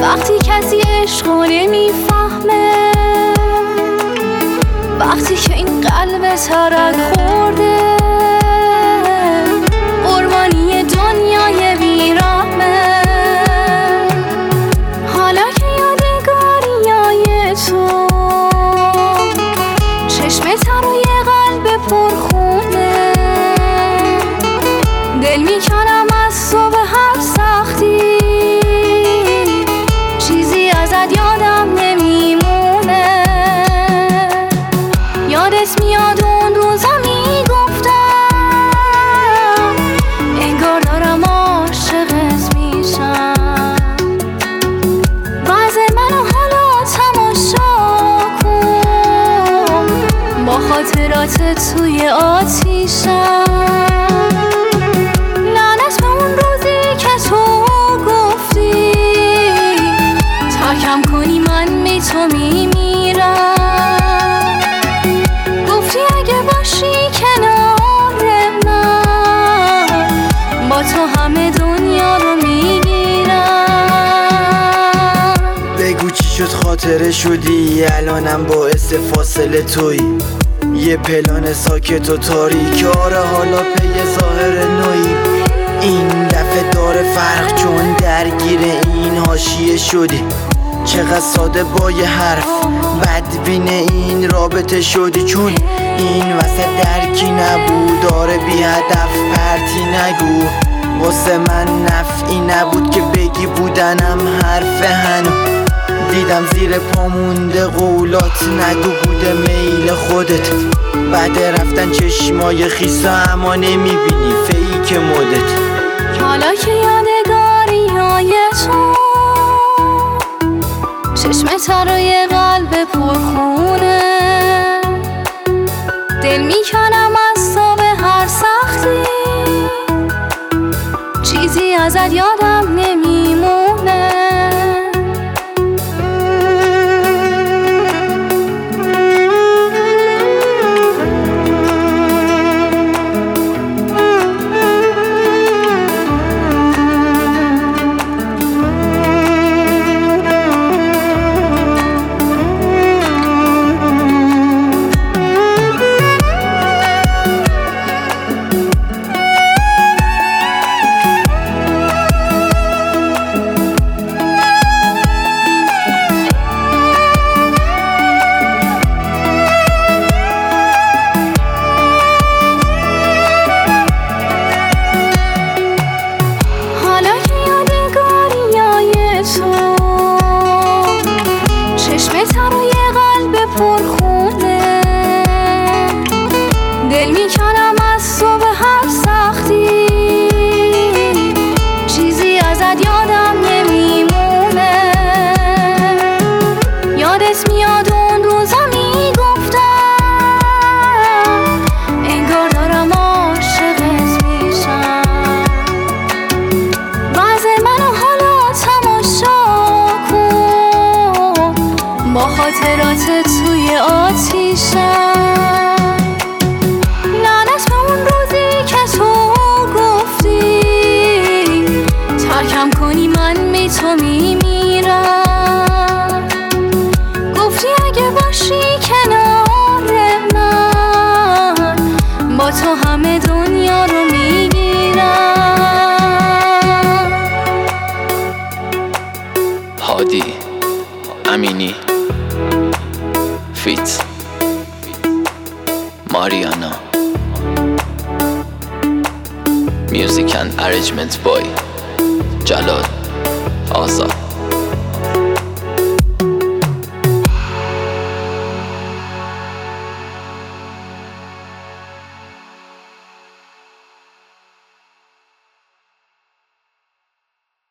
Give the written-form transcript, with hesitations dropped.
وقتی کسی عشقو نمیفهمه، وقتی که این قلب ترک خورده قربانی دنیای بیرحمه. حالا که یادگاریای تو چشمت روی قلب پرخونه، دل میکنم از تو به هر سختی، چیزی ازت یادم نمیمونه. یادت میاد اون روزا میگفتم انگار دارم عاشقت میشم. وضع منو حالا تماشا کن، با خاطرات توی آتیشم. لعنت به اون روزی که تو گفتی ترکم کنی من بی تو میمیرم. گفتی اگه باشی کنار من با تو همه دنیا رو میگیرم. بگو چی شد خاطره شدی الانم باعث فاصله توی، یه پلان ساکت و تاریک. آره حالا پی ظاهر نوعی، این دفعه داره فرق چون درگیر این حاشیه شدی. چقدر ساده با یه حرف بدبین این رابطه شدی، چون این وسط درکی نبود. داره بی هدف پرتی نگو، واسه من نفعی نبود که بگی بودنم حرف هنو. دیدم زیر پامونده قولات نگو بوده میل خودت. بعد رفتن چشمای خیسا اما نمیبینی فیک مدت. حالا که یادگاریای تو چشمت روی قلب پرخونه، دل میکنم از تو به هر سختی، چیزی ازت یادم نمیمونه. چشمت روی قلب پرخونه، دل میکنم از تو به هر سختی، چیزی ازت یادم نمیمونه. یادت میاد اون روزا میگفتم انگار دارم عاشقت میشم. وضع منو حالا تماشا کن، با خاطرات توی آتیشم. لعنت به اون روزی که تو گفتی ترکم کنی من بی تو میمیرم. گفتی اگه باشی کنار من با تو همه دنیا رو میگیرم. هادی امینی فیت ماریانا میوزیک اند ارنجمنت بای جلال آزاد.